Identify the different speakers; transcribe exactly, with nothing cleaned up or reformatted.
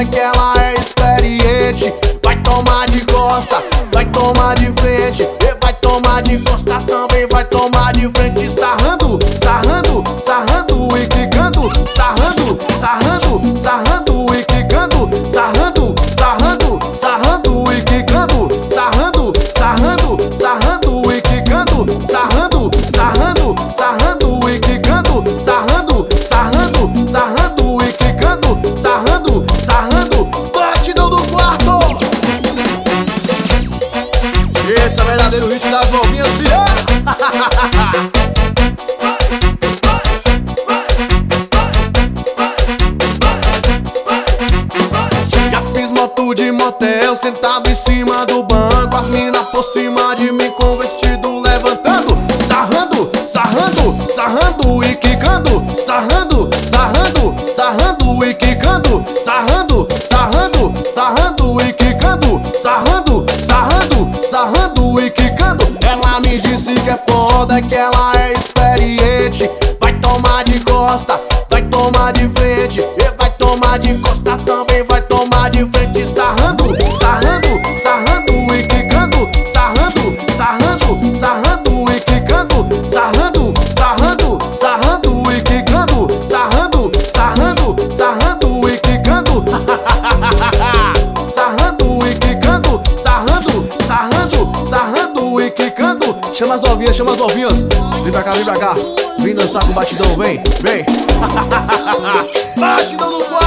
Speaker 1: foda que ela é experiente. Vai tomar de costa, vai tomar de frente, e vai tomar de costa também, vai tomar de frente. Sarrando, sarrando, sarrando e quicando. Sarrando, sarrando, sarrando e quicando. Sarrando, sarrando, sarrando e quicando. Sarrando, sarrando, sarrando e quicando. Sarrando, sarrando, sarrando e quicando. Sarrando, sarrando, sarrando e quicando. Sarrando, sarrando, batidão do quarto. Esse é o verdadeiro hit das novinhas, filha. Já fiz moto de motel, sentado em cima do banco. As mina por cima de mim com o vestido levantando. Sarrando, sarrando, sarrando e quicando. Sarrando, sarrando, sarrando e quicando. Sarrando, sarrando, sarrando e quicando. Sarrando, sarrando, sarrando e quicando. Ela me disse que é foda, que ela é experiente. Vai tomar de costa, vai tomar de frente, e vai tomar de costa também, vai tomar de frente. Sarrando, sarrando, sarrando e quicando. Sarrando, sarrando, sarrando e quicando. Sarrando, sarrando, sarrando e quicando. Sarrando, sarrando, sarrando e quicando. Sarrando e quicando. Sarrando, sarrando, sarrando e quicando. Chama as novinhas, chama as novinhas. Vem pra cá, vem pra cá. Vem dançar com o batidão, vem, vem. Batidão no quarto.